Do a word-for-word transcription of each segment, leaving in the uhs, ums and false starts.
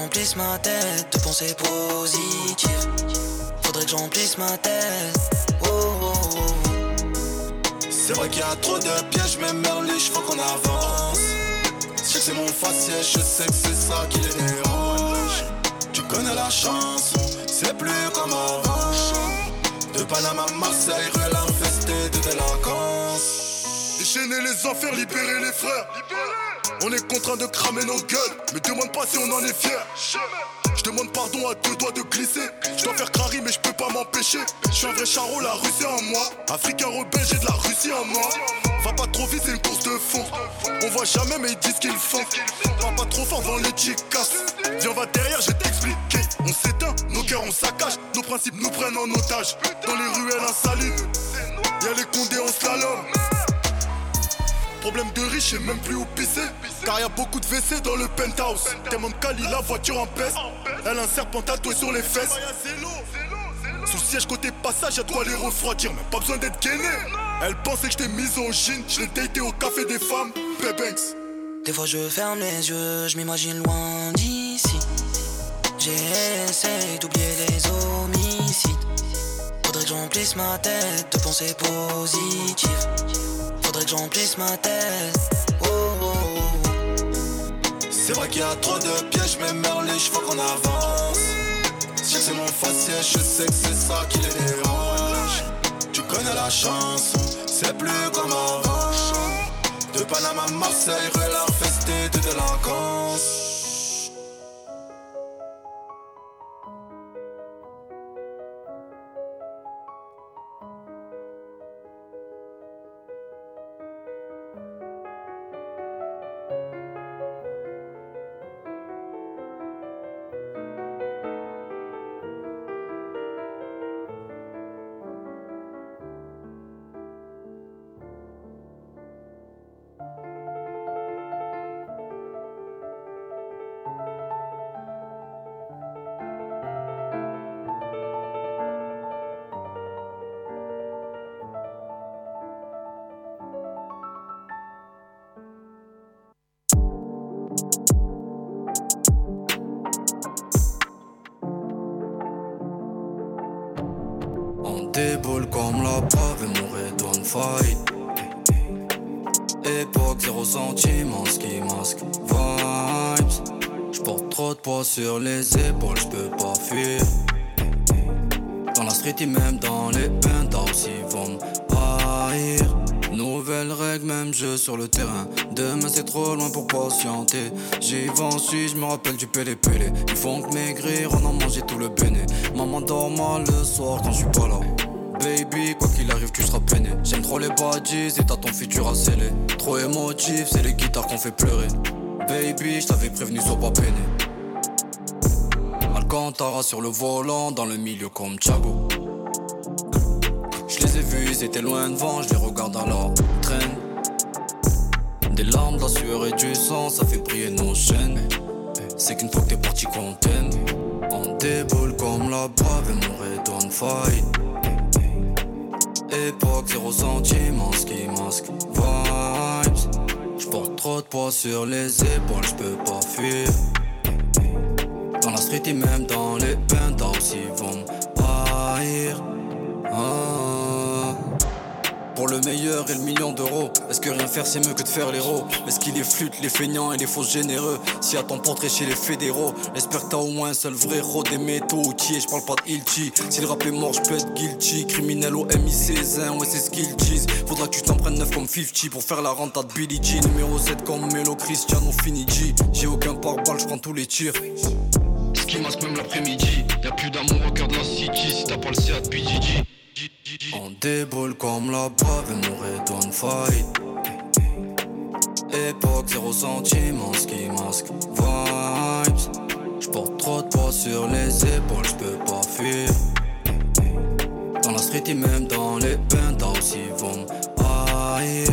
j'emplisse ma tête de pensées positives. Faudrait que j'emplisse ma tête. Oh, oh, oh. C'est vrai qu'il y a trop de pièges, mais merliche, faut qu'on avance. Je sais que c'est mon faciès, je sais que c'est ça qui les dérange. Tu connais la chanson, c'est plus comme avant. De Panama à Marseille, rue infestée de délinquance. Déchaîner les enfers, libérer les frères. On est contraint de cramer nos gueules, mais demande pas si on en est fier. Je demande pardon à deux doigts de glisser. Je dois faire crari mais je peux pas m'empêcher. Je suis un vrai charreau, la Russie en moi. Africain rebelle, j'ai de la Russie en moi. Va pas trop vite, c'est une course de fond. On voit jamais mais ils disent qu'ils font. Va pas trop fort dans les chicas. Viens va derrière, je vais t'expliquer. On s'éteint, nos cœurs on saccage. Nos principes nous prennent en otage. Dans les ruelles insalites, y'a les condés en slalom. Problème de riche, et même plus où pisser. Car y'a beaucoup de W C dans le penthouse. Tellement de Cali, la voiture en peste. Elle a un serpent tatoué sur les fesses. Sous siège côté passage, y'a de quoi les refroidir. Mais pas besoin d'être gainé. Elle pensait que j'étais misogyne. Je l'ai daté au café des femmes. Pebanks. Des fois je ferme les yeux, je m'imagine loin d'ici. J'essaie d'oublier les homicides. Faudrait que j'emplisse ma tête de pensées positives. Faudrait que j'emplisse ma tête. Oh, oh, oh. C'est vrai qu'il y a trop de pièges, mais merliche, faut qu'on avance. Je sais que c'est mon faciès, je sais que c'est ça qui les dérange. Tu connais la chanson, c'est plus comme avant. De Panama à Marseille, rue infestée de délinquance. Déboule comme la preuve et mon red one fight. Époque zéro centime en ski mask vibes. J'porte trop de poids sur les épaules, j'peux pas fuir. Dans la street et même dans les penthouses ils vont m'haïr. Nouvelle règle, même jeu sur le terrain. Demain c'est trop loin pour patienter. J'y vais ensuite, j'me rappelle du pélé-pélé. Ils font que maigrir, on a mangé tout le béné. Maman dort mal le soir quand j'suis pas là. Baby, quoi qu'il arrive, tu seras peiné. J'aime trop les badges et t'as ton futur à sceller. Trop émotif, c'est les guitares qu'on fait pleurer. Baby, j't'avais prévenu, sois pas peiné. Alcantara sur le volant, dans le milieu comme Thiago. J'les ai vus, ils étaient loin devant, j'les regarde à la traîne. Des larmes, de la sueur et du sang, ça fait briller nos chaînes. C'est qu'une fois que t'es parti qu'on t'aime. On déboule comme la brave et mon red on fight. Époque zéro centime en ski mask vibes. J'porte trop de poids sur les épaules, j'peux pas fuir. Dans la street et même dans les penthouses ils vont m'haïr. Ah. Pour le meilleur et le million d'euros, est-ce que rien faire c'est mieux que de faire l'héros? Est-ce qu'il est flûte, les feignants et les fausses généreux? Si à ton portrait chez les fédéraux, j'espère que t'as au moins un seul vrai ro des métaux outillés. J'parle pas de Ilchi, si le rap est mort j'peux être guilty. Criminel au M I seize, ouais c'est ce qu'il disent. Faudra que tu t'en prennes neuf comme cinquante pour faire la renta de Billie Jean. Numéro sept comme Melo, Cristiano, Finigi. J'ai aucun pare-balles, j'prends tous les tirs. Ski masque même l'après-midi. Y'a plus d'amour au cœur de la city si t'as pas le C A de P D G. On déboule comme la brave et mon red on fight. Époque zéro centime en ski mask vibes. J'porte trop de poids sur les épaules, j'peux pas fuir. Dans la street et même dans les penthouses ils vont m'haïr.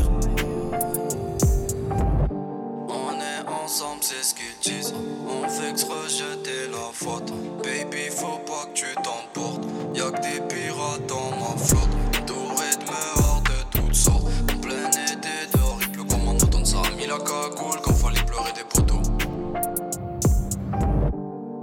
On est ensemble, c'est ce qu'ils disent. On fait que se rejeter la faute. Baby, faut pas que tu t'emportes. Y'a que des pirates dans ma flotte. Touré de meurs de toutes sortes. En plein été dehors, il pleut comme en automne. Ça a mis la cagoule quand fallait pleurer des poteaux.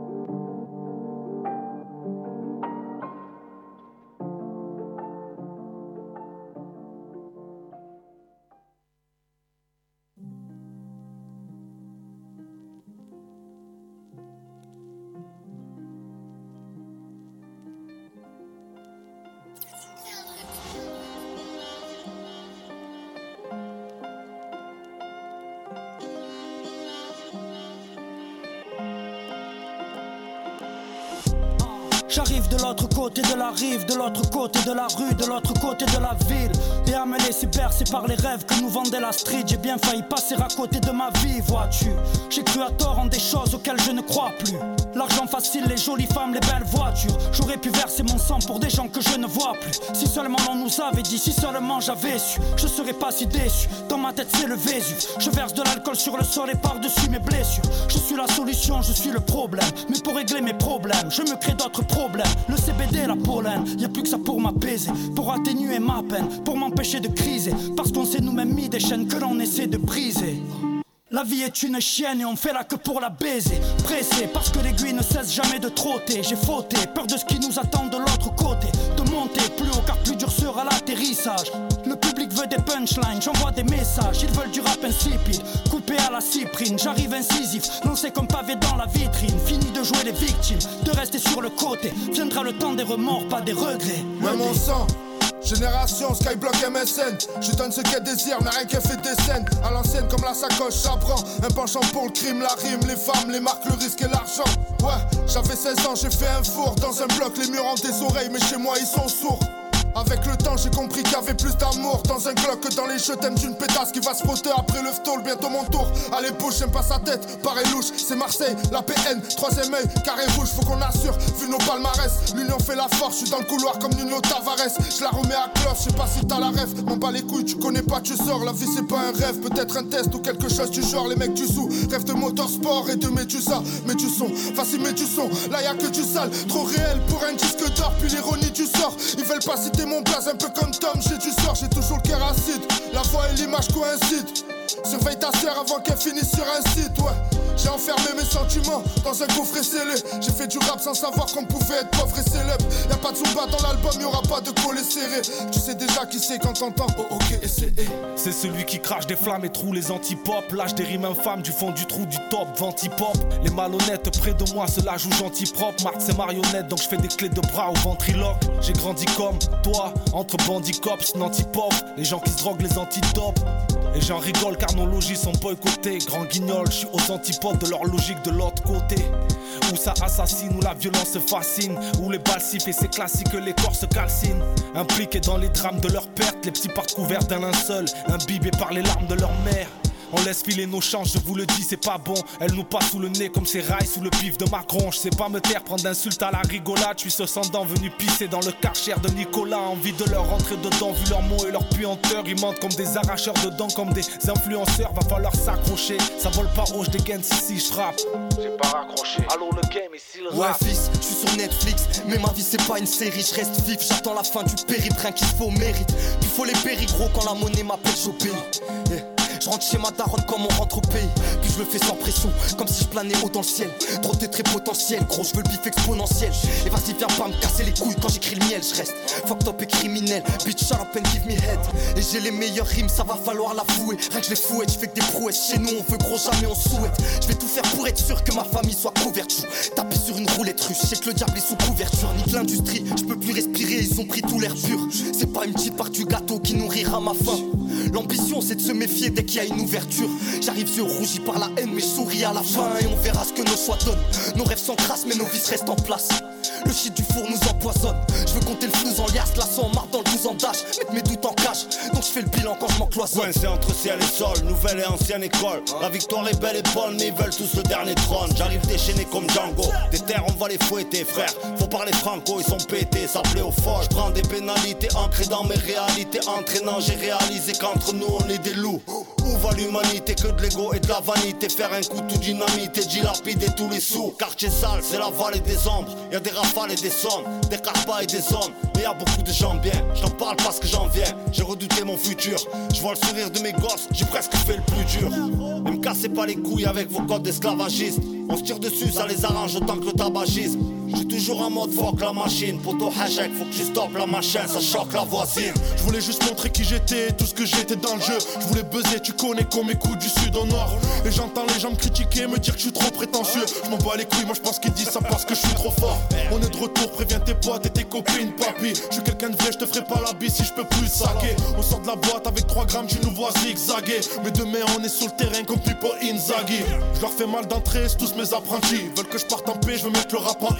J'arrive de l'autre côté de la rive, de l'autre côté de la rue, de l'autre côté de la ville. Et à me laisser bercer par les rêves que nous vendait la street. J'ai bien failli passer à côté de ma vie, vois-tu. J'ai cru à tort en des choses auxquelles je ne crois plus. L'argent facile, les jolies femmes, les belles voitures. J'aurais pu verser mon sang pour des gens que je ne vois plus. Si seulement on nous avait dit, si seulement j'avais su, je serais pas si déçu. Dans ma tête c'est le Vésuve. Je verse de l'alcool sur le sol et par-dessus mes blessures. Je suis la solution, je suis le problème. Mais pour régler mes problèmes, je me crée d'autres problèmes. Le C B D, la pollen, y'a plus que ça pour m'apaiser, pour atténuer ma peine, pour m'empêcher de criser. Parce qu'on s'est nous-mêmes mis des chaînes que l'on essaie de briser. La vie est une chienne et on fait la queue pour la baiser. Pressé parce que l'aiguille ne cesse jamais de trotter. J'ai fauté, peur de ce qui nous attend de l'autre côté. De monter plus haut car plus dur sera l'atterrissage. Le public veut des punchlines, j'envoie des messages. Ils veulent du rap insipide, coupé à la cyprine. J'arrive incisif, lancé comme pavé dans la vitrine. Fini de jouer les victimes, de rester sur le côté. Viendra le temps des remords, pas des regrets. Ouais mon sang, génération Skyblock M S N. Je donne ce qu'elle désire, mais rien qu'elle fait des scènes. À l'ancienne comme la sacoche, ça prend un penchant pour le crime, la rime, les femmes, les marques, le risque et l'argent. Ouais, j'avais seize ans, j'ai fait un four dans un bloc. Les murs ont des oreilles, mais chez moi ils sont sourds. Avec le temps j'ai compris qu'il y avait plus d'amour dans un Glock que dans les jeux t'aimes d'une pétasse qui va se frotter après le stall. Bientôt mon tour, allez bouge, j'aime pas sa tête, pareil louche. C'est Marseille, la P N, troisième œil, carré rouge. Faut qu'on assure, vu nos palmarès. L'union fait la force, je suis dans le couloir comme Nuno Tavares. Je la remets à cloche, je sais pas si t'as la rêve. M'en bats les couilles, tu connais pas, tu sors. La vie c'est pas un rêve, peut-être un test ou quelque chose du genre. Les mecs du sous, rêve de motorsport et de Médusa. Mets du son, vas-y mets du son, là y'a que du sale. Trop réel pour un disque d'or, puis l'ironie du sort. Ils veulent pas citer mon blaze, un peu comme Tom, j'ai du sort, j'ai toujours le cœur acide. La voix et l'image coïncident. Surveille ta sœur avant qu'elle finisse sur un site, ouais. J'ai enfermé mes sentiments dans un coffret scellé. J'ai fait du rap sans savoir qu'on pouvait être pauvre et célèbre. Y'a pas de Zumba dans l'album, y'aura pas de collet serré. Tu sais déjà qui c'est quand t'entends oh ok et c'est eh. C'est celui qui crache des flammes et troue les antipop. Lâche des rimes infâmes du fond du trou du top. Ventipop, les malhonnêtes près de moi se la jouent gentil propre. Marthe c'est marionnette donc je fais des clés de bras au ventriloque. J'ai grandi comme toi, entre bandits cops, nanti-pop. Les gens qui se droguent les antidopes. Et j'en rigole car nos logis sont boycottés. Grand guignol, je suis aux antipodes de leur logique de l'autre côté. Où ça assassine, où la violence se fascine. Où les balles sifflent et c'est classique que les corps se calcinent. Impliqués dans les drames de leur perte. Les petits partent couverts d'un linceul, imbibés par les larmes de leur mère. On laisse filer nos chances, je vous le dis, c'est pas bon. Elle nous passe sous le nez comme ces rails sous le pif de Macron. Je sais pas me taire, prendre d'insultes à la rigolade. Je suis ce sang-dent venu pisser dans le karcher de Nicolas. Envie de leur rentrer dedans, vu leurs mots et leur puanteur. Ils mentent comme des arracheurs de dents, comme des influenceurs. Va falloir s'accrocher, ça vole pas haut, je dégaine si si je rappe. J'ai pas raccroché, allô le game ici le rap. Ouais fils, je suis sur Netflix, mais ma vie c'est pas une série. Je reste vif, j'attends la fin du périple, rien qu'il faut au mérite. Puis faut les péris gros quand la monnaie m'appelle j'obéis. Yeah. Je rentre chez ma daronne comme on rentre au pays. Puis je le fais sans pression, comme si je planais haut dans le ciel. Trop t'es très potentiel, gros je veux le bif exponentiel. Et vas-y viens pas me casser les couilles quand j'écris le miel. Je reste fucked up et criminel, bitch shut up and give me head. Et j'ai les meilleures rimes, ça va falloir l'avouer. Rien que je les fouette, je fais que des prouesses. Chez nous on veut gros jamais on souhaite. Je vais tout faire pour être sûr que ma famille soit couverte. Taper sur une roulette russe, je sais que le diable est sous couverture. Nique l'industrie, je peux plus respirer, ils ont pris tout l'air pur. C'est pas une petite part du gâteau qui nourrira ma faim. L'ambition c'est de se méfier dès qu'il y a une ouverture. J'arrive yeux rougis par la haine mais je souris à la fin. Et on verra ce que nos choix donnent. Nos rêves s'encrassent mais nos vices restent en place. Le shit du four nous empoisonne. Je veux compter le flou en liasse, la sang marre dans le douze en dash. Mettre mes doutes en cache, donc je fais le bilan quand je m'encloisonne. Coincé entre ciel et sol, nouvelle et ancienne école. La victoire est belle et bonne mais ils veulent tous le dernier trône. J'arrive déchaîné comme Django. Des terres on va les fouetter frère. Faut parler franco, ils sont pétés, ça plaît au fort. Je prends des pénalités ancrées dans mes réalités. Entraînant j'ai réalisé qu'entre nous on est des loups. Où va l'humanité que de l'ego et de la vanité. Faire un coup tout dynamite et dilapider tous les sous. Quartier sale, c'est la vallée des ombres. Y'a des rafales et des sommes, des carpas et des zones. Mais y'a beaucoup de gens bien, j'en parle parce que j'en viens. J'ai redouté mon futur, je vois le sourire de mes gosses. J'ai presque fait le plus dur. Ne me cassez pas les couilles avec vos codes d'esclavagistes. On se tire dessus, ça les arrange autant que le tabagisme. J'suis toujours en mode fuck la machine. Poto hachek, faut que tu stoppes la machine, ça choque la voisine. Je voulais juste montrer qui j'étais, tout ce que j'étais dans le jeu. Je voulais buzzer, tu connais qu'on m'écoute du sud au nord. Et j'entends les gens me critiquer, me dire que je suis trop prétentieux. Je m'en bats les couilles, moi je pense qu'ils disent ça parce que je suis trop fort. On est de retour, préviens tes potes et tes copines, papy. Je suis quelqu'un de vrai, je te ferai pas la bise si je peux plus saquer. On sort de la boîte avec trois grammes, tu nous vois zigzaguer. Mais demain on est sur le terrain comme Pipo Inzaghi. Je leur fais mal d'entrée, c'est tous mes apprentis. Veulent que je parte en paix, je veux mettre le rap en I. C'est quoi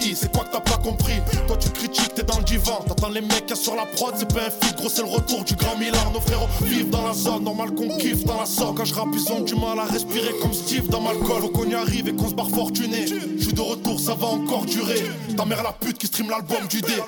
que t'as pas compris. Toi tu critiques, t'es dans le divan. T'entends les mecs qu'il y a sur la prod, c'est pas un feat, gros c'est le retour du grand Milan. Nos frérots vivent dans la zone, normal qu'on kiffe dans la zone. Quand je rappe ils ont du mal à respirer comme Steve dans Malcolm. Faut qu'on y arrive et qu'on se barre fortuné. Je suis de retour, ça va encore durer. Ta mère la pute qui stream l'album du dé.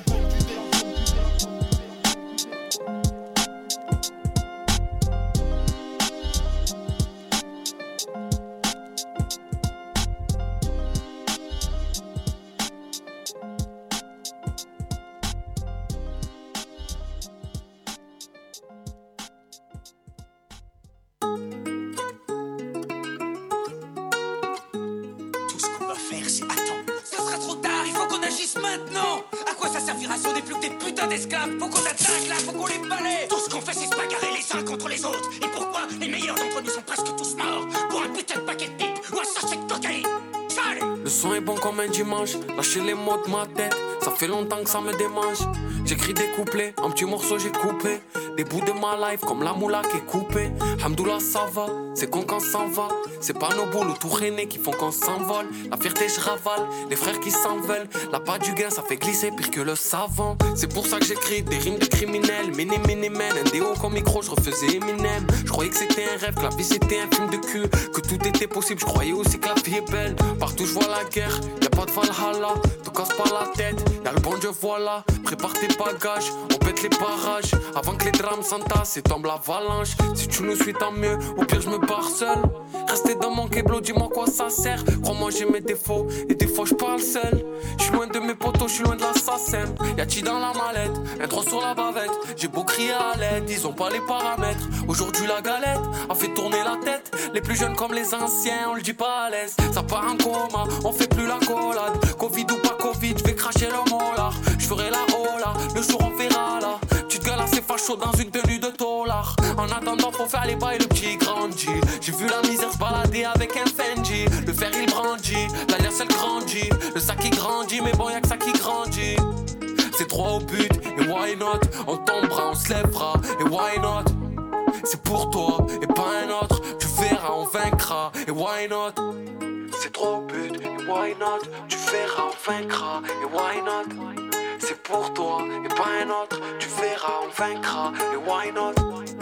Dimanche, lâcher les mots de ma tête, ça fait longtemps que ça me démange. J'écris des couplets, un petit morceau j'ai coupé. Des bouts de ma life comme la moula qui est coupée. Hamdoullah ça va, c'est con quand s'en va. C'est pas nos boules ou tout rené qui font qu'on s'envole. La fierté je ravale, les frères qui s'en veulent. La part du gain ça fait glisser pire que le savon. C'est pour ça que j'écris des rimes de criminels. Mini mini man, un déo comme micro je refaisais Eminem. Je croyais que c'était un rêve, que la vie c'était un film de cul. Que tout était possible, je croyais aussi que la vie est belle. Partout je vois la guerre, y'a pas de Valhalla. Te casse pas la tête, y'a le bon Dieu voilà. Prépare tes bagages, on pète les barrages. Avant que les drames s'entassent et tombe l'avalanche. Si tu nous suis tant mieux, au pire je me barre seul. Rester dans mon keblo, dis-moi quoi ça sert. Crois-moi j'ai mes défauts et des fois je parle seul. Je suis loin de mes potos, je suis loin de l'assassin. Y'a-t-il dans la mallette, un droit sur la bavette. J'ai beau crier à l'aide, ils ont pas les paramètres. Aujourd'hui la galette a fait tourner la tête. Les plus jeunes comme les anciens, on le dit pas à l'aise. Ça part en coma, on fait plus la collade. Covid ou pas Covid, je vais cracher le molar. Je ferai la hola, le jour on verra là. Petite gueule assez facho dans une tenue de tolard. En attendant faut faire les bails, le petit grandit. J'ai vu la misère se balader avec un Fendi. Le fer il brandit, la liasse elle grandit. Le sac il grandit, mais bon y'a que ça qui grandit. C'est droit au but, et why not? On tombera, on se lèvera, et why not? C'est pour toi, et pas un autre. Tu verras, on vaincra, et why not? C'est droit au but, et why not? Tu verras, on vaincra, et why not? C'est pour toi, et pas un autre. Tu verras, on vaincra, et why not?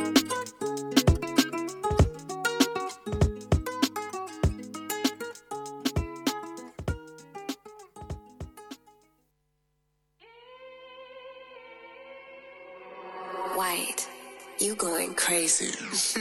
White, you going crazy.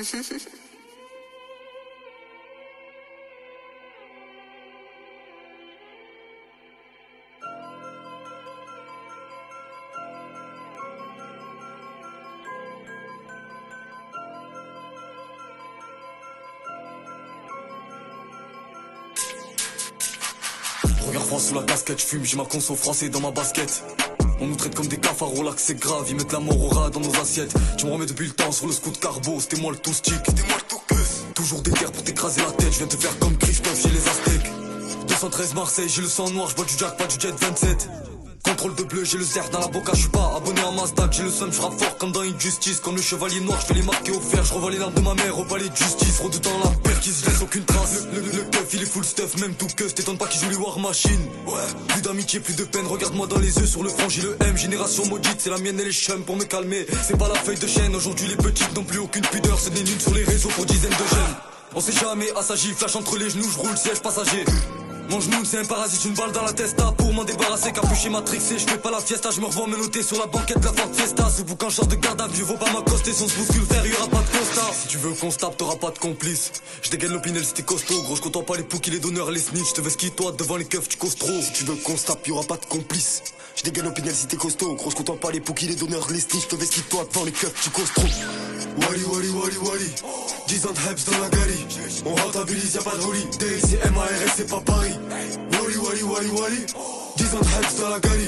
Regarde froid sous la casquette, j'fume, j'ai ma conso français dans ma basket. On nous traite comme des cafards, au lac c'est grave, ils mettent la mort au rat dans nos assiettes. Tu me remets depuis le temps sur le scout carbo, c'était moi le tout stick, c'était moi le tout queuse. Toujours des terres pour t'écraser la tête, je viens te faire comme Christophe chez les Aztèques. deux cent treize Marseille, j'ai le sang noir, je bois du Jack, pas du Jet vingt-sept. Contrôle de bleu, j'ai le zère dans la boca, je suis pas abonné à Mazda, j'ai le seum, je rappe fort comme dans Injustice. Comme le chevalier noir, je fais les marquer au fer, je revois les larmes de ma mère au palais de justice. Redoutant la perquise, je laisse aucune trace. Le, le, le, le keuf, il est full stuff, même tout que t'étonnes pas qu'il joue les War Machine. Ouais, plus d'amitié, plus de peine, regarde-moi dans les yeux, sur le front j'ai le M. Génération maudite, c'est la mienne et les chums pour me calmer. C'est pas la feuille de chêne, aujourd'hui les petites n'ont plus aucune pudeur, c'est des nudes sur les réseaux pour dizaines de jeunes. On sait jamais assagi, flash entre les genoux, je roule siège passager. Mon genou c'est un parasite, une balle dans la testa. Pour m'en débarrasser, capuché matrixé. Je fais pas la fiesta, je me revois me noter sur la banquette de la Ford Fiesta. Ce boucan change de garde à vue, vaut pas m'accoster. Si on se bouscule faire, y'aura pas de constat. Si tu veux qu'on se tape, t'auras pas de complice. Je dégaine l'opinel, c'était costaud. Gros, je compte pas les pouki, les donneurs, les snitch. Je te vais ski toi devant les keufs, tu causes trop. Si tu veux qu'on se tape, y'aura pas de complice. Je dégaine l'opinel, si t'es costaud. Gros, je compte pas les pouki, les donneurs, les snitch. Je te vais ski toi devant les keufs, tu causes trop. Wally, Wally, Wally, Wally. dix ans de Hebs dans la galerie. On rentabilise, y'a pas de roulis. D L C, M A R S, c'est pas Paris. Wally, Wally, Wally, Wally. dix ans de Hebs dans la galerie.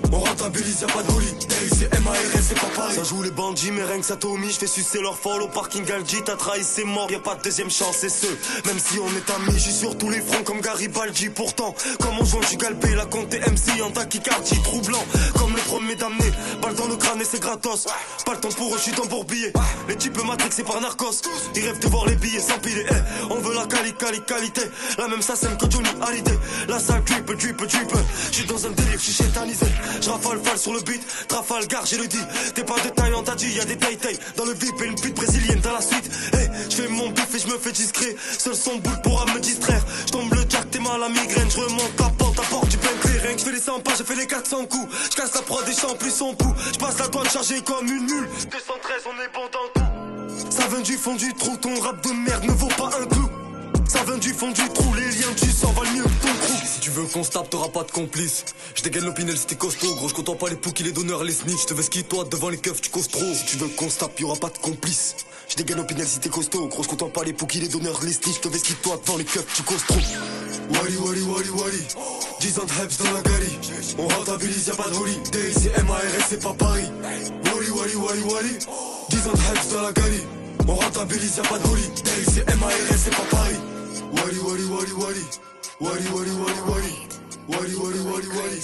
On rentabilise, y'a pas de holy. C'est M A R S, c'est pas pareil. Ça joue les bandits, mais rien que ça Tommy. J'fais sucer leur folle au parking Algi. T'as trahi, c'est mort, y'a pas de deuxième chance, c'est ceux. Même si on est amis, j'suis sur tous les fronts comme Garibaldi. Pourtant, comme on joue, j'suis galpé. La compte est M C en tachycardie. Troublant, comme le premier damné. Balle dans le crâne et c'est gratos. Pas le temps pour eux, j'suis embourbillé. Les types matrixés par narcos. Ils rêvent de voir les billets s'empiler. Eh, on veut la quali, quali, qualité. La même sassem que Johnny Hallyday. La salle drip, drip, drip. J'suis dans un délire, j'suis chétanisé. J'rafale, fall sur le beat. Trafalgar, j'ai le dit. T'es pas de taille, on t'a dit, y'a des taille-taille. Dans le V I P et une pute brésilienne dans la suite. Hey, j'fais mon bif et j'me fais discret. Seul son boule pourra me distraire. J'tombe le jack, t'es mal à migraine. J'remonte ta porte, apporte du Bentley. Rien que j'fais les cent pas, j'ai fait les quatre cents coups. J'casse la prod et j'emplis son pouls. J'passe la douane chargée comme une mule. deux cent treize, on est bon dans tout. Ça vient du fond du trou, ton rap de merde ne vaut pas un clou. Ça vient du fond du trou, les liens du sang valent mieux que ton crew. Si tu veux qu'on se tape, t'auras pas de complice. Je dégaine l'opinel si t'es costaud. Gros, je compte pas les pouki, les donneurs, les snitch. Je te ski toi devant les keufs, tu causes trop. Si tu veux qu'on se tape, y'aura pas de complice. Je dégaine l'opinel si t'es costaud. Gros, je compte pas les pouki, les donneurs, les snitch. Je te ski toi devant les keufs, tu causes trop. Wally, Wally, Wally, Wally. dix ans de Hebs dans la galerie. On rentabilise, y'a pas de holy. D I C, M A R S, c'est pas Paris. Wally, Wally, Wally, Wally. dix ans de Hebs dans la galerie. On rentabilise, y'a pas de holy. D I C, M A R S, c'est pas Paris. Wally, Wally, Wally, Wally. Wally, Wally, Wally, Wally. Wally, Wally, Wally, Wally.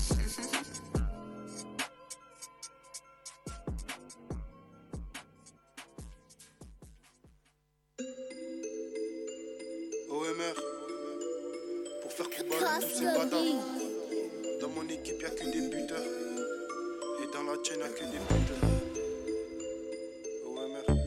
O M R, pour faire coup de balle tous ces bâtards. Dans mon équipe y'a que des buteurs. Et dans la chaîne y'a que des buteurs. O M R.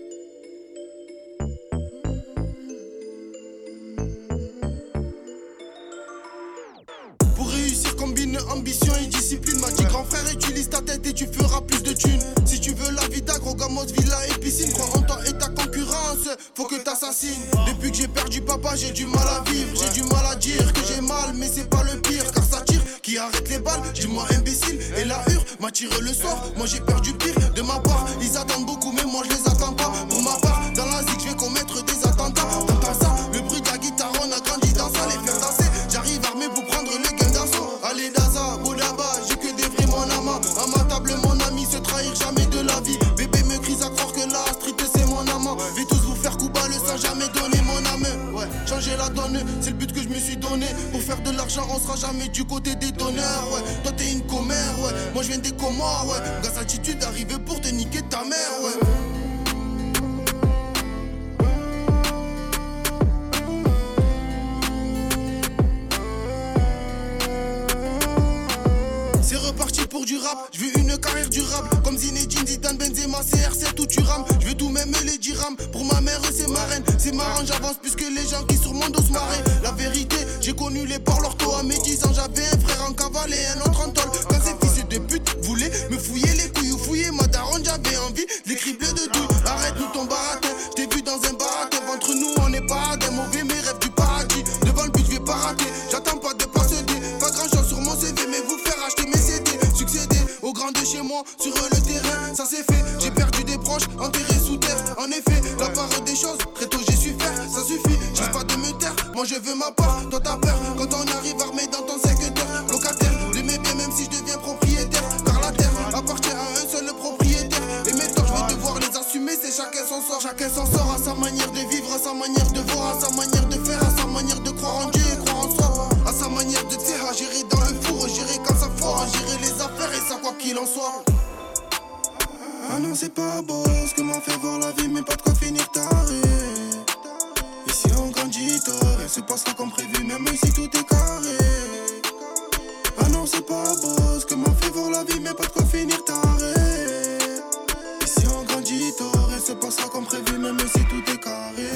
Pour réussir combine ambition et discipline. M'a dit grand frère utilise ta tête et tu feras plus de thunes. Si tu veux la vie d'agro, gamos, villa et piscine. Crois en toi et ta concurrence, faut que t'assassines. Depuis que j'ai perdu papa j'ai du mal à vivre. J'ai du mal à dire que j'ai mal mais c'est pas le pire. Car ça tire, qui arrête les balles, dis-moi imbécile. Et la hure m'a tiré le soir, moi j'ai perdu pire de ma part. Ils attendent beaucoup mais moi je les attends pas. Pour ma part, dans la zik je vais commettre des attentats. T'entends ça, le bruit de la guitare, on a grandi dans ça. Les faire danser, j'arrive armé pour prendre les gains d'assaut. Allez Daza, Bodaba, j'ai que des vrais mon ama. À ma table mon ami, se trahir jamais de la vie. Bébé me crie à croire que la street c'est mon amant. Vais tous vous faire coup bas le sans jamais donner mon âme. Ouais, changer la donne, c'est le but que je me suis donné. Pour faire de l'argent on sera jamais du côté des donneurs. Ouais, toi t'es une commère, ouais, moi je viens des Comores. Ouais, gaz attitude arrivé pour te niquer ta mère. Ouais. C'est reparti pour du rap, je veux une carrière durable. Comme Zinedine, Zidane, Benzema, C R sept où tu rames. Je veux tout même les dirhams, pour ma mère c'est ma reine. C'est marrant, j'avance plus que les gens qui sur mon dos se marraient. La vérité, j'ai connu les ports l'ortho à mes dix ans. J'avais un frère en cavale et un autre en tôle. Quand ces fils de pute voulaient me fouiller les couilles ou fouiller ma daronne, j'avais envie de les cribler de douille. Arrête nous ton baratin, j't'ai vu dans un baratin. Entre nous on est pas des mauvais, mes rêves du paradis. Devant le but je vais pas rater, j'attends pas de passer des. Pas grand chose sur mon C V mais vous faire acheter mes C D. Succéder au grand de chez moi sur le terrain, ça c'est fait. J'ai perdu des proches, enterrés sous terre. En effet, la part des choses, très tôt j'ai su faire, ça suffit. J'ai pas de me taire, moi je veux ma part. Toi t'as peur quand on arrive armé dans ton secteur. Locataire, de mes biens même si je deviens propriétaire. Car la terre appartient à un seul propriétaire. Et mes torts, je vais devoir les assumer, c'est chacun son sort. Chacun s'en sort à sa manière de vivre, à sa manière de voir, à sa manière de faire, à sa manière de croire en Dieu et croire en soi. À sa manière de terre, à gérer dans le four, gérer quand ça foire, à gérer les affaires et ça quoi qu'il en soit. Ah non c'est pas beau ce que m'en fait voir la vie mais pas de quoi finir taré. Ici on grandit tard et se passera comme prévu même si tout est carré. Ah non c'est pas beau ce que m'en fait voir la vie mais pas de quoi finir taré. Ici on grandit tard et se passera comme prévu même si tout est carré.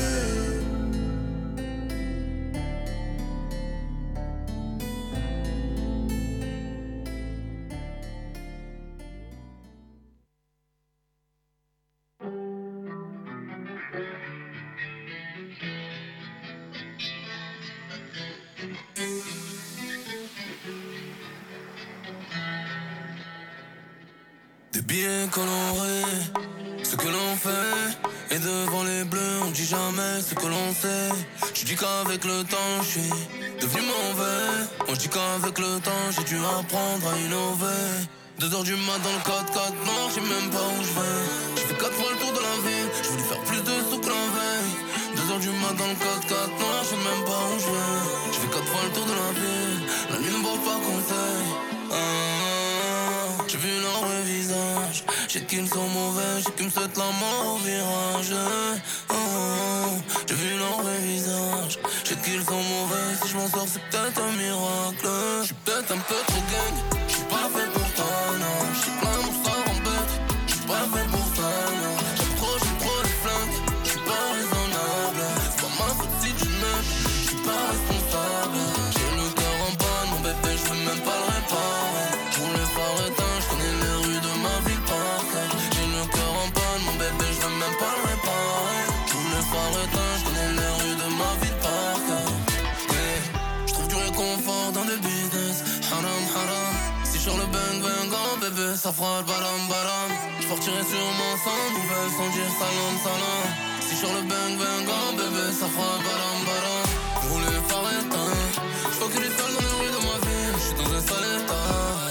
Des biens colorés, ce que l'on fait est devant les bleus, on dit jamais ce que l'on sait. Je dis qu'avec le temps, je suis devenu mauvais. Moi je dis qu'avec le temps, j'ai dû apprendre à innover. Deux heures du mat dans le quatre quatre noir, je sais même pas où je vais. J'ai fait quatre fois le tour de la ville, je voulais faire plus de sous que la veille. Deux heures du mat dans le quatre quatre noir, je sais même pas où je vais. J'ai fait quatre fois le tour de la ville, la nuit ne vaut pas conseil. Ah, j'ai vu leur vrai visage, j'ai qu'ils sont mauvais, j'ai qu'ils me souhaitent la mort au virage. Ah, j'ai vu leur vrai visage, j'ai qu'ils sont mauvais, si je m'en sors c'est peut-être un miracle. J'suis peut-être un peu trop gang, j'suis pas fait pour toi, non. J'suis plein mon sort en bête, j'suis pas fait pour ça, non. J'aime trop, j'aime trop les flingues, j'suis pas raisonnable. C'est pas ma faute si tu m'aimes, j'suis pas responsable. J'ai le cœur en panne, mon bébé, j'veux même pas le réparer. Pour les phares éteints, j'connais les rues de ma ville par cœur. J'ai le cœur en panne, mon bébé, j'veux même pas le réparer. Pour les phares éteints, j'connais les rues de ma ville par cœur. Yeah. J'trouve du réconfort dans le business, haram haram. Si sur le bang bang, oh bébé, ça fera le balam balam. J'partirai sûrement sans nouvelles, sans dire salam salam. Si sur le bang bang, oh bébé, ça fera le balam balam. Pour les phares éteints, j'vois que les salles dans les rues de ma ville, j'suis dans un sale état.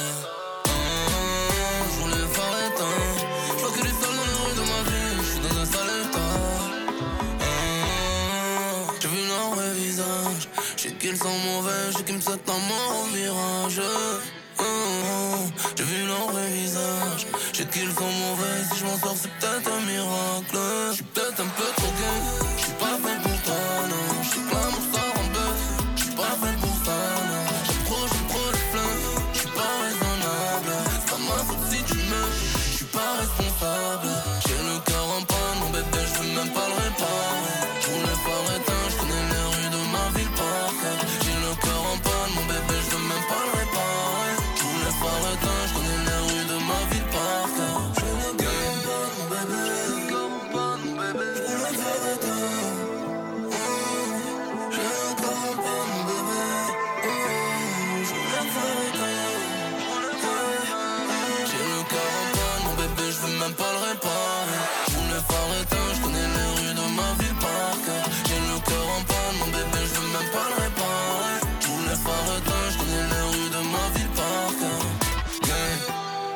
J'vois les phares éteints, j'vois que les salles dans les rues de ma ville, j'suis dans un sale état. J'ai vu leur vrai visage, j'ai qu'ils sont mauvais, j'ai qu'ils me souhaitent la mort au virage. J'ai vu leur vrai visage, j'ai qu'ils sont mauvais, si je m'en sors c'est peut-être un miracle. J'suis peut-être un peu trop gay, j'suis pas fait pour toi, non. J'suis plein mon sort en bête, j'suis pas fait pour ça, non. J'aime trop, j'aime trop les flingues, j'suis pas raisonnable. C'est pas ma faute si tu m'aimes, j'suis pas responsable. J'ai le cœur en panne, mon bébé, j'veux même pas le réparer. Pour les phares éteints, j'connais les rues de ma ville par cœur. J'ai le cœur en panne, mon bébé, j'veux même pas le réparer. Pour les phares éteints, j'connais les rues de ma ville par cœur. J'ai le cœur en panne, mon bébé, j'ai le cœur en panne, mon bébé. Pour les phares éteints, j'ai le cœur en panne, mon bébé. J'ai le phares éteints, j'ai le cœur en panne, mon bébé, j'veux même pas le réparer. Pour les phares éteints, j'connais les rues de ma ville par cœur. J'ai le cœur en panne, mon bébé, j'veux même pas le réparer. Pour les phares éteints, j'connais les rues de ma ville par cœur. Yeah.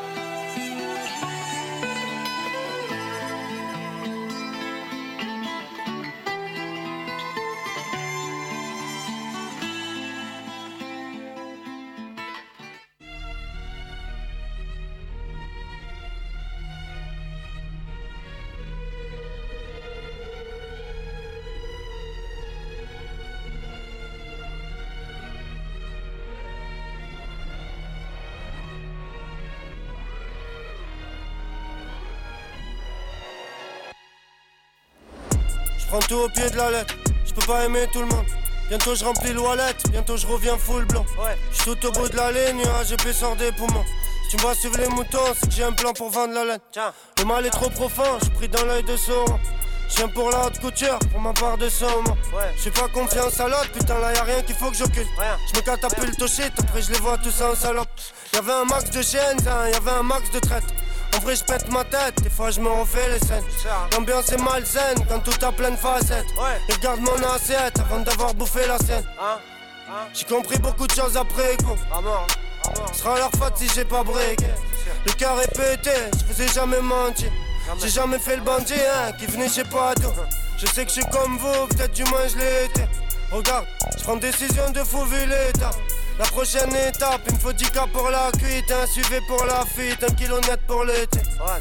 Prends tout au pied de la lettre, je peux pas aimer tout le monde. Bientôt je remplis le wallet, bientôt je reviens full blanc. Ouais. Je suis tout au bout de la ligne, A G P sort des poumons. Si tu me vois suivre les moutons, c'est que j'ai un plan pour vendre la laine. Tiens. Le mal est trop profond, je pris dans l'œil de Sauron. Je viens pour la haute couture, pour ma part de somme. Ouais. J'ai pas confiance à l'autre, putain là y'a rien qu'il faut que j'occupe. Je me catapulte au shit, après je les vois tous en salope. Y'avait un max de chiennes, hein, y'avait un max de traite. En vrai je pète ma tête, des fois je me refais les scènes. L'ambiance est malsaine quand tout a plein de facettes. Ouais. Et regarde mon assiette avant d'avoir bouffé la sienne. Hein hein j'ai compris beaucoup de choses après coup. Ah mort, ah mort. Ce sera leur faute si j'ai pas breaké. Le cœur est pété, je faisais jamais mentir. J'ai jamais fait le bandit, hein, qui venait je sais pas d'où. Je sais que je suis comme vous, peut-être du moins je l'ai été. Regarde, je prends décision de fou vu l'état. La prochaine étape, il me faut dix cas pour la cuite, un suivi pour la fuite, un kilo net pour l'été.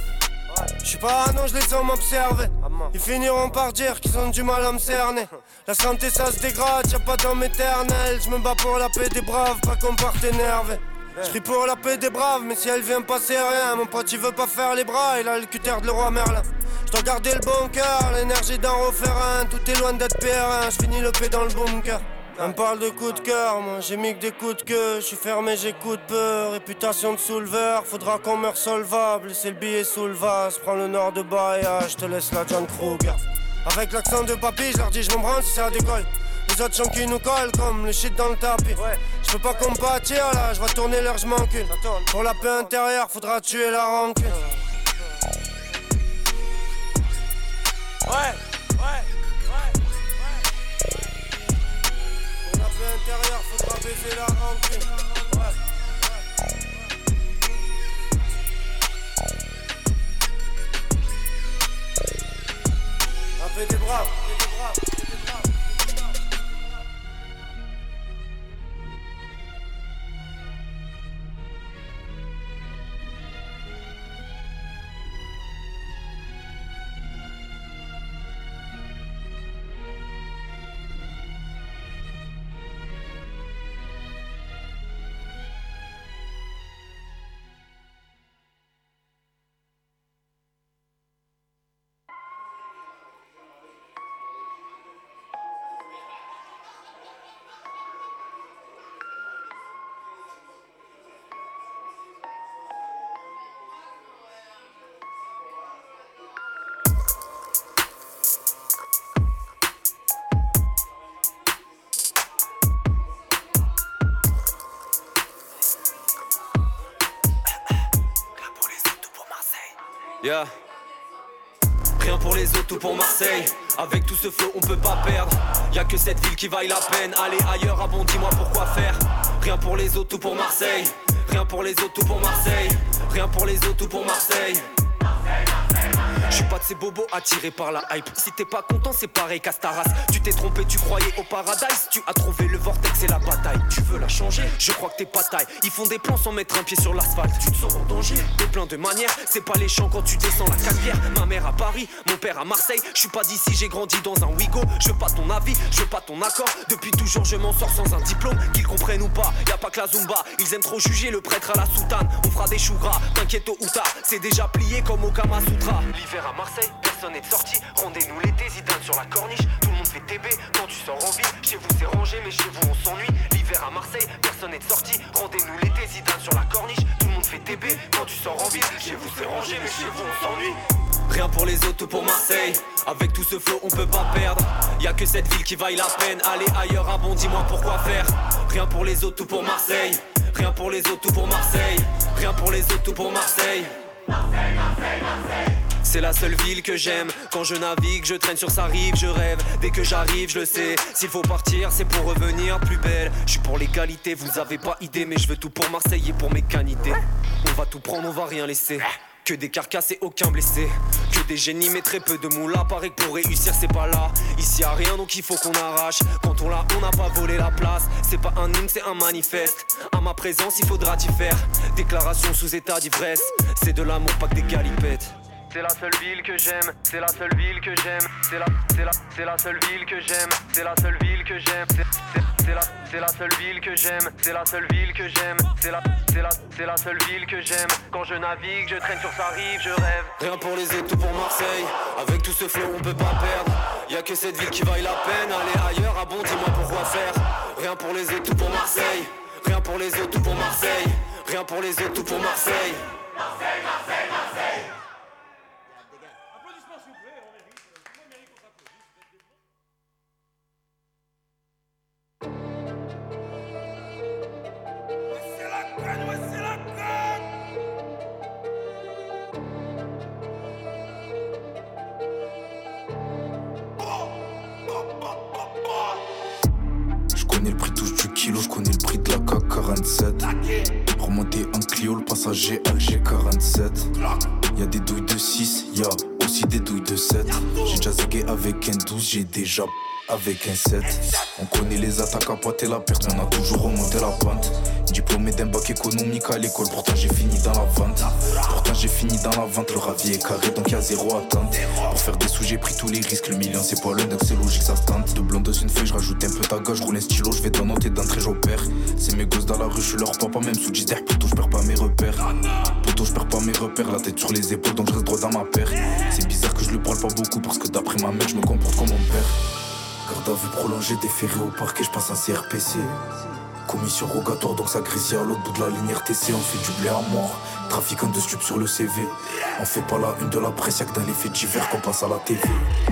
Je suis pas non, je les sens m'observer. Ils finiront par dire qu'ils ont du mal à me cerner. La santé ça se dégrade, y'a pas d'homme éternel. Je me bats pour la paix des braves, pas qu'on parte énervé. Je prie pour la paix des braves, mais si elle vient passer rien. Mon pote il veut pas faire les bras, il a le cutter de le roi Merlin. Je dois garder le bon cœur, l'énergie d'un refrain. Tout est loin d'être périn, je finis le P dans le bunker. On me parle de coups de cœur, moi j'ai mis que des coups de queue. Je suis fermé, j'écoute peu, réputation de souleveur. Faudra qu'on meure solvable, c'est le billet sous le vase. Prends le nord de Bahia, je te laisse la John Kruger. Avec l'accent de papy, je leur dis je m'en branle si ça décolle. Les autres chants qui nous collent comme le shit dans le tapis. Ouais. Je peux pas compatir là, je vais tourner l'heure, je m'encule. Pour la paix intérieure, faudra tuer la rancune. ouais, ouais, ouais. Pour la paix intérieure, faudra baiser la hanche. Ouais. La paix des braves, des braves, des braves. Yeah. Rien pour les autres, tout pour Marseille. Avec tout ce flow, on peut pas perdre. Y'a que cette ville qui vaille la peine. Aller ailleurs, ah bon, dis-moi pourquoi faire. Rien pour les autres, tout pour Marseille. Rien pour les autres, tout pour Marseille. Rien pour les autres, tout pour Marseille. Je suis pas de ces bobos attirés par la hype. Si t'es pas content, c'est pareil Castaras. Tu t'es trompé, tu croyais au paradise. Tu as trouvé le vortex et la bataille. Tu veux la changer? Je crois que t'es pas taille. Ils font des plans sans mettre un pied sur l'asphalte. Tu te sens en danger, t'es plein de manières. C'est pas les champs quand tu descends la Canebière. Ma mère à Paris, mon père à Marseille. Je suis pas d'ici, j'ai grandi dans un Ouigo. Je veux pas ton avis, je veux pas ton accord. Depuis toujours je m'en sors sans un diplôme. Qu'ils comprennent ou pas, y a pas que la Zumba. Ils aiment trop juger le prêtre à la soutane. On fera des choux gras, t'inquiète tôt ou tard. C'est déjà plié comme au Kama Sutra. L'hiver à Marseille, personne n'est de sortie. Rendez-nous l'été, Zidane sur la corniche. Tout le monde fait T B quand tu sors en ville. Chez vous c'est rangé, mais chez vous on s'ennuie. L'hiver à Marseille, personne n'est de sortie. Rendez-nous l'été, Zidane sur la corniche. Tout le monde fait T B quand tu sors en ville. Chez vous c'est rangé, mais chez vous on s'ennuie. Rien pour les autres, tout pour Marseille. Avec tout ce flow, on peut pas perdre. Y'a que cette ville qui vaille la peine. Aller ailleurs, ah bon, dis-moi pourquoi faire. Rien pour les autres, tout pour Marseille. Rien pour les autres, tout pour Marseille. Rien pour les autres, tout pour Marseille. Marseille, Marseille, Marseille. C'est la seule ville que j'aime. Quand je navigue, je traîne sur sa rive, je rêve. Dès que j'arrive, je le sais. S'il faut partir, c'est pour revenir plus belle. Je suis pour l'égalité, vous avez pas idée. Mais je veux tout pour Marseille et pour mes canités. On va tout prendre, on va rien laisser. Que des carcasses et aucun blessé. Que des génies mais très peu de moula. Paraît que pour réussir c'est pas là. Ici y'a rien donc il faut qu'on arrache. Quand on l'a on n'a pas volé la place. C'est pas un hymne c'est un manifeste. À ma présence il faudra t'y faire. Déclaration sous état d'ivresse. C'est de l'amour pas que des galipettes. C'est la seule ville que j'aime, c'est la seule ville que j'aime, c'est la, c'est la, c'est la seule ville que j'aime, c'est la seule ville que j'aime, c'est, c'est, c'est la, c'est la seule ville que j'aime, c'est la seule ville que j'aime, c'est la, c'est la, c'est la seule ville que j'aime. Quand je navigue, je traîne sur sa rive, je rêve. Rien pour les autres, tout pour Marseille. Avec tout ce flow, on peut pas perdre. Y'a que cette ville qui vaille la peine. Aller ailleurs, ah bon, dis-moi pourquoi faire. Rien pour les autres, tout pour Marseille. Rien pour les autres, tout pour Marseille. Rien pour les autres, tout pour Marseille. Marseille, Marseille, Marseille. Je connais le prix touche du kilo, je connais le prix de la K quarante-sept. Remonter un Clio, le passager A G quarante-sept. Y'a des douilles de six, y'a aussi des douilles de sept. J'ai déjà zagué avec un douze, j'ai déjà avec un sept. On connaît les attaques à pâte et la perte, on a toujours remonté la pente. Diplômé d'un bac économique à l'école, pourtant j'ai fini dans la vente. Pourtant j'ai fini dans la vente, le ravi est carré donc y'a zéro attente. Pour faire des sous j'ai pris tous les risques, le million c'est pas loin donc c'est logique ça se tente. De blond dans une feuille, je rajoute un peu ta gauche, je roule un stylo, je vais dans noter d'entrée j'opère. C'est mes gosses dans la rue, je suis leur papa même sous dix derrière plutôt je perds pas mes repères. Plutôt je perds pas mes repères, la tête sur les épaules donc je reste droit dans ma paire. C'est bizarre que je le parle pas beaucoup parce que d'après ma mère je me comporte comme mon père. Garde à vue prolongée, déféré au parquet, je passe un C R P C. Commission rogatoire donc ça grésille à l'autre bout de la ligne R T C. On fait du blé à mort, trafiquant de stupes sur le C V. On fait pas la une de la presse, y'a que dans les faits divers qu'on passe à la T V.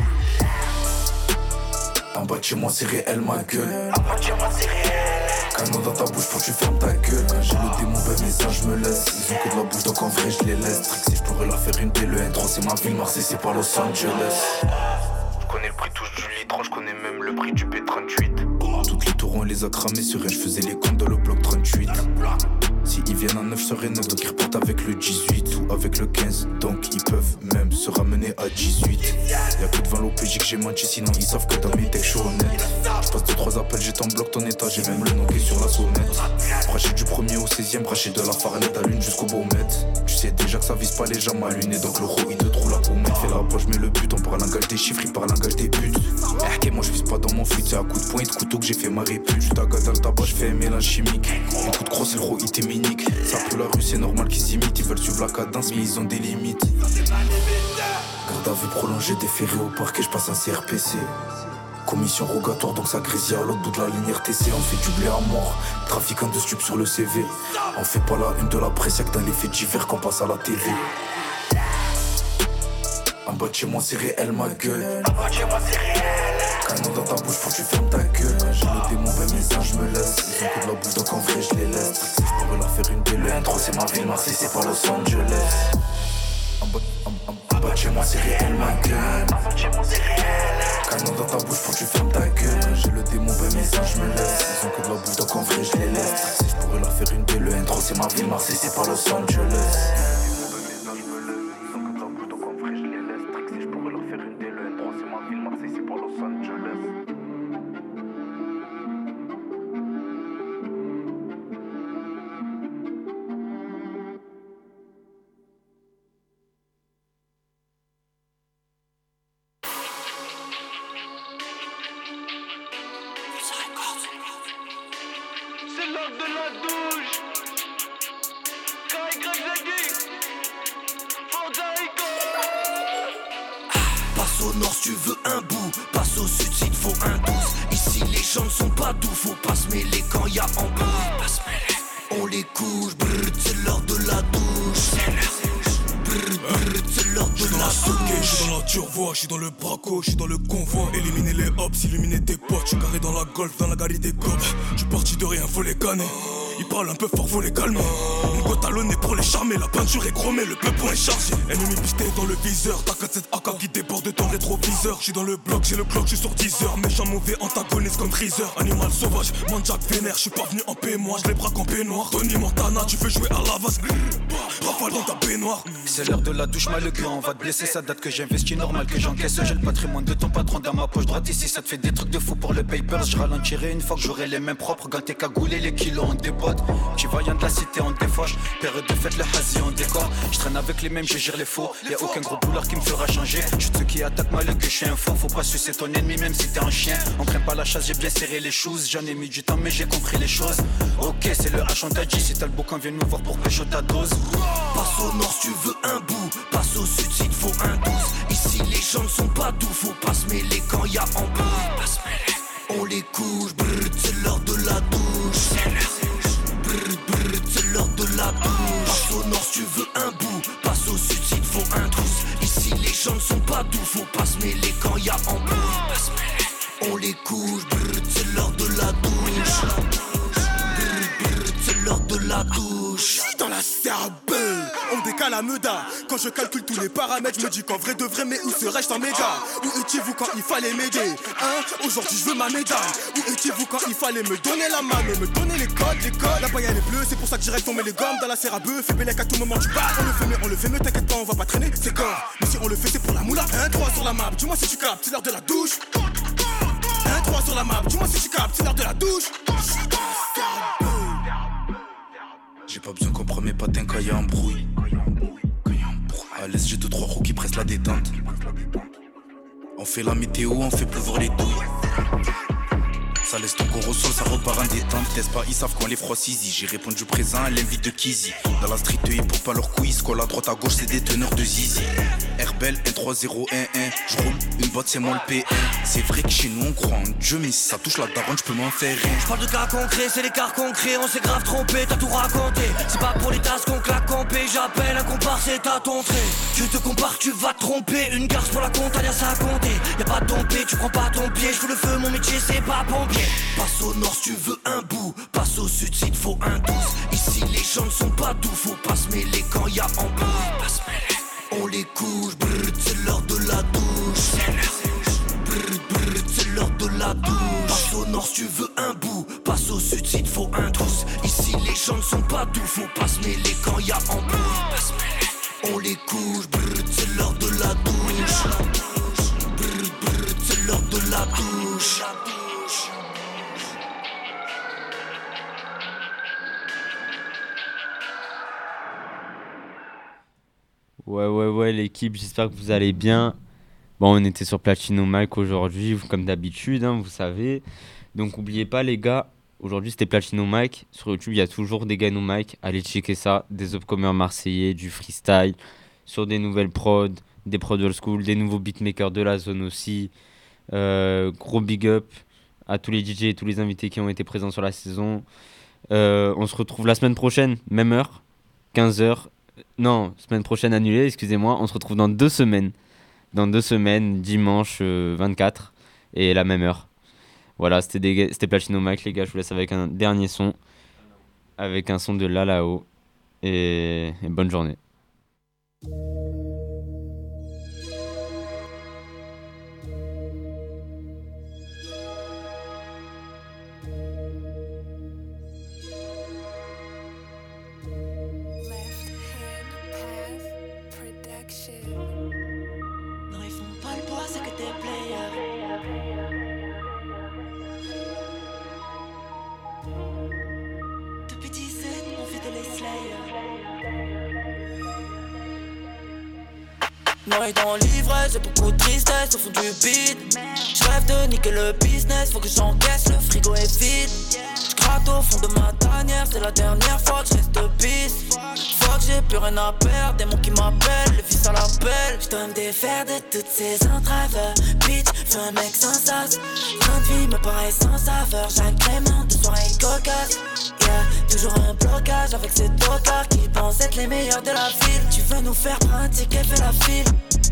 En bas de chez moi c'est réel ma gueule. En bas de chez moi c'est réel. Canon dans ta bouche pour que tu fermes ta gueule. Quand j'ai le démon ben mes seins je me laisse. Ils ont que de la bouche donc en vrai je les laisse. Trick si je pourrais leur faire une D, le N trois c'est ma ville, Marseille c'est pas Los Angeles. connais le prix touche du litre, je connais même le prix du P trente-huit. Toutes les tours on les a cramés sur rien, je faisais les comptes dans le bloc trente-huit. Si ils viennent à neuf serait neuf, donc ils repartent avec le dix-huit ou avec le quinze, donc ils peuvent même se ramener à dix-huit. Y'a que devant l'O P J que j'ai menti, sinon ils savent que dans mes textes je suis honnête. Je passe deux trois appels, j'étais en bloc ton état, j'ai même le nom qui est sur la sonnette. Braché du premier au seizième, braché de la farnette à l'une jusqu'au baumette. Tu sais déjà que ça vise pas les jambes à l'une, donc le ro il te trouve la pommette. Fais la poche, mets le but, on parle langage des chiffres, il parle langage des buts. Eh, moi je vise pas dans mon fuite, c'est à coup de poing et de couteau que j'ai fait ma répute. Je t'agate dans le tabac, je fais un mélange chimique. Un coup de crosse, le ro il t'éminique. Ça pue la rue, c'est normal qu'ils s'imitent. Ils veulent suivre la cadence, mais ils ont des limites. Garde à vue prolongée, déféré au parquet, je passe un C R P C. Commission rogatoire, donc ça grésille à l'autre bout de la ligne R T C. On fait du blé à mort, trafiquant de stupes sur le C V. On fait pas la une de la presse, y'a que dans les faits divers qu'on passe à la T V. En bas de chez moi c'est réel ma gueule. En bas de chez moi c'est réel. Canon dans ta bouche pour que tu fermes ta gueule. J'ai le démon vingt messages, je me laisse. Ils ont que de la bouche donc en vrai je les laisse. Je pourrais leur faire une D L. Intro c'est ma ville, Marseille c'est pas Los Angeles. En bas, en, en, en bas de chez moi c'est réel ma gueule. En bas de chez moi c'est réel. Canon dans ta bouche pour que tu fermes ta gueule. J'ai le démon vingt messages, je me laisse. Ils ont que de la bouche donc en vrai je les laisse. Je pourrais leur faire une D L. Intro c'est ma ville, Marseille c'est pas Los Angeles. Je suis dans le braco, je suis dans le convoi. Éliminer les hops, illuminer tes potes. Je suis carré dans la golf, dans la galerie des gobs. Je suis parti de rien, faut les canner. Ils parlent un peu fort, faut les calmer. Une goutte à nez pour les charmer. La peinture est chromée, le peupon est chargé. Ennemi pisté dans le viseur. T'as quatre sept A K qui déborde de ton rétroviseur. Je suis dans le bloc, j'ai le clock, je suis sur dix heures. Méchant mauvais antagoniste comme Freezer. Animal sauvage, manjack vénère. Je suis pas venu en paix, moi je les braque en peignoir. Tony Montana, tu veux jouer à la vase. Rafale dans ta baignoire. C'est l'heure de la douche, mal le gant. On va te blesser, ça date que j'investis, normal que j'encaisse. J'ai le patrimoine de ton patron dans ma poche droite. Ici ça te fait des trucs de fou pour le papers. Je ralentirai une fois que j'aurai les mains propres. Ganté cagoulé, les kilos en déboîte. Tu vaillant de la cité on défoche. Période de fête, le hazy on décore. Je traîne avec les mêmes, je gère les faux. Y'a aucun gros boulard qui me fera changer. Je suis de ceux qui attaquent mal que je suis un faux. Faut pas sucer ton ennemi même si t'es un chien. On craint pas la chasse, j'ai bien serré les choses. J'en ai mis du temps mais j'ai compris les choses. Ok c'est le H on t'a dit. Si t'as le boucan viens nous voir pour pécho ta dose. Passe au nord si tu veux un bout. Passe au sud s'il te faut un douze. Ici les gens ne sont pas doux. Faut pas se mêler quand y'a en bruit. On les couche, brrr, c'est l'heure de la douche. Brrr, brrr, c'est l'heure de la douche. Passe au nord si tu veux un bout. Passe au sud s'il te faut un douze. Ici les gens ne sont pas doux. Faut pas se mêler quand y'a en bruit. On les couche, brrr, c'est l'heure de la douche. Brrr, brrr, c'est l'heure de la douche. Dans la cerbe, on décale à Meda. Quand je calcule tous les paramètres, je me dis qu'en vrai de vrai, mais où serais-je sans méga? Où étiez-vous quand il fallait m'aider? Hein? Aujourd'hui je veux ma médaille. Où étiez-vous quand il fallait me donner la main, me donner les codes, les codes? Là-bas y'a les bleus, c'est pour ça que direct on met les gommes dans la serre à bœuf. Fais bélec à tout moment, tu parles. On le fait, mais on le fait, mais t'inquiète pas, on va pas traîner, c'est corps. Mais si on le fait, c'est pour la moula. Un trois sur la map, dis-moi si tu captes, c'est l'heure de la douche. Un trois sur la map, dis-moi si tu captes, c'est l'heure de la douche. J'ai pas besoin qu'on prenne mes patins quand y'a un bruit. À l'aise j'ai deux trois roues qui pressent la détente. On fait la météo, on fait pleuvoir les douilles. Ça laisse ton corps au sol, ça repart en détente. Teste pas, ils savent qu'on les froisse easy. J'ai répondu présent à l'invite de Kizzy. Dans la street, ils pour pas leur couilles. Scolle à droite, à gauche, c'est des teneurs de zizi. Herbel, un trois zéro un un. J'roule une boîte, c'est moi le P un. C'est vrai que chez nous, on croit en Dieu, mais si ça touche la daronne, j'peux m'en faire rien. J'parle de cas concrets, c'est les cas concrets. On s'est grave trompé, t'as tout raconté. C'est pas pour les tasses qu'on claque compé. J'appelle un comparse, c'est à ton trait. Tu te compares, tu vas te tromper. Une garce pour la compte, alias à compter. Y'a pas de dompé, tu prends pas ton pied. J'fous le feu, mon métier, c'est pas pompier. Passe au nord si tu veux un bout. Passe au sud s'il te faut un douze. Ici les gens ne sont pas doux. Faut pas se mêler quand y'a en bruit. On les couche, brrr, c'est l'heure de la douche. Brrr, la douche. Passe au nord si tu veux un bout, passe au sud s'il te faut un douce. Ici les gens ne sont pas doux, faut pas se mêler quand y a embrouille. On les couche, brrr, c'est l'heure de la douche. Brrr, brrr, c'est l'heure de la douche. Ouais, ouais, ouais, l'équipe, j'espère que vous allez bien. Bon, on était sur Platino Mike aujourd'hui, comme d'habitude, hein, vous savez. Donc, n'oubliez pas, les gars, aujourd'hui c'était Platino Mike. Sur YouTube, il y a toujours des Gano Mike. Allez checker ça. Des upcomers marseillais, du freestyle, sur des nouvelles prods, des prods old school, des nouveaux beatmakers de la zone aussi. Euh, gros big up à tous les D J et tous les invités qui ont été présents sur la saison. Euh, on se retrouve la semaine prochaine, même heure, quinze heures. Non, semaine prochaine annulée, excusez-moi. On se retrouve dans deux semaines. Dans deux semaines, dimanche euh, vingt-quatre, et la même heure. Voilà, c'était, des, c'était Platino Mike, les gars. Je vous laisse avec un dernier son. Avec un son de Lalao. Et, et bonne journée. Noyé dans l'ivresse, j'ai beaucoup de tristesse au fond du beat. J'rêve de niquer le business, faut que j'encaisse, le frigo est vide. J'gratte au fond de ma tanière, c'est la dernière fois que j'reste piste. Fuck, j'ai plus rien à perdre, démon qui m'appelle, le fils à l'appel. J'dois me défaire de toutes ces entraves. Bitch, fais un mec sans sas. Fin de vie me paraît sans saveur, j'agrémente de soirée cocasse. Yeah, toujours un blocage avec ces tocards qui pensent être les meilleurs de la ville. Tu veux nous faire pratiquer, fais la file.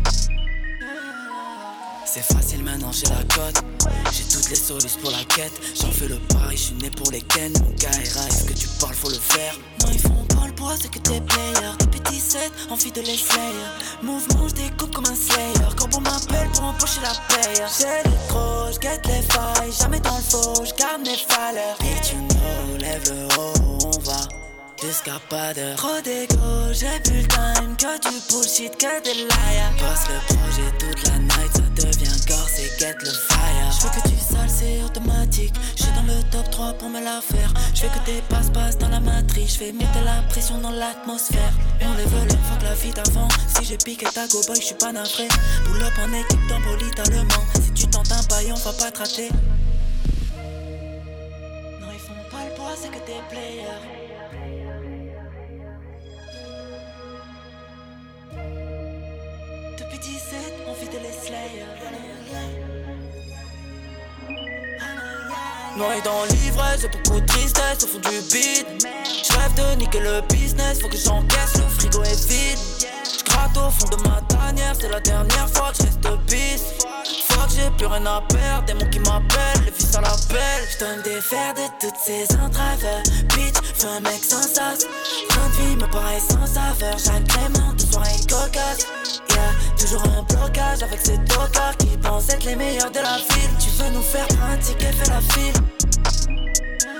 C'est facile maintenant, j'ai la cote. J'ai toutes les solutions pour la quête. J'en fais le pari, je suis né pour les ken. Mon gars est est-ce que tu parles, faut le faire. Non, ils font pas le poids, c'est que t'es player. Des petits sets, envie de les slayer. Mouvement, je découpe comme un slayer. Corbeau m'appelle pour empocher la paye. J'ai les trop, j'guette les failles. Jamais dans le faux, j'garde mes valeurs. Bitch, you know, lève le haut, on va jusqu'à pas d'heure. Trop d'égo, j'ai plus le time. Que du bullshit, que des liars. Passe le projet toute la night, ça devient corps, c'est get le fire. J'veux que tu sales, c'est automatique. J'suis dans le top trois pour me la faire. J'fais que tes passe-passe dans la matrice. J'fais monter la pression dans l'atmosphère. On les veut, fuck la vie d'avant. Si j'ai piqué ta go boy, j'suis pas navré. Pull up en équipe dans politalement. Si tu tentes un paillon, va pas te rater. Non, ils font pas le poids, c'est que t'es player. Depuis dix-sept, on vit de les slayer. Noyé dans l'ivresse, j'ai beaucoup de tristesse au fond du beat. J'rêve de niquer le business, faut que j'encaisse, le frigo est vide. J'gratte au fond de ma tanière, c'est la dernière fois que j'reste piste. Fuck, j'ai plus rien à perdre, démon qui m'appelle, le fils à l'appel. J'dois me défaire de toutes ces entraves. Bitch, fais un mec sans sas. Fin de vie me paraît sans saveur, j'agrémente de soirée cocasse. Yeah, toujours un blocage avec ces tocards qui pensent être les meilleurs de la ville. Tu veux nous faire pratiquer, fais la file.